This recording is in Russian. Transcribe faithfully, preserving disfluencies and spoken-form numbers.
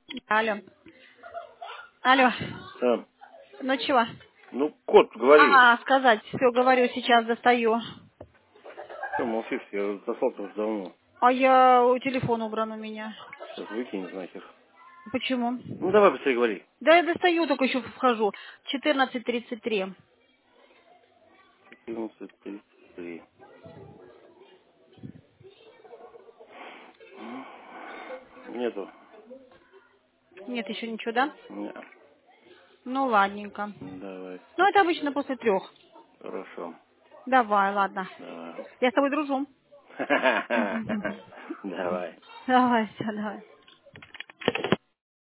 Алло. Алло. Да. Ну чего? Ну, кот, говори. А, сказать. Все, говорю, сейчас достаю. Что молчишь? Я заслал-то уже давно. А я у телефона убран у меня. Сейчас выкинь нахер. Почему? Ну, давай быстрее говори. Да я достаю, только еще вхожу. четырнадцать тридцать три. четырнадцать тридцать три. Нету. Нет еще ничего, да? Не. Ну, ладненько. Давай. Ну, это обычно после трех. Хорошо. Давай, ладно. Давай. Я с тобой дружу. Давай. Давай, все, давай.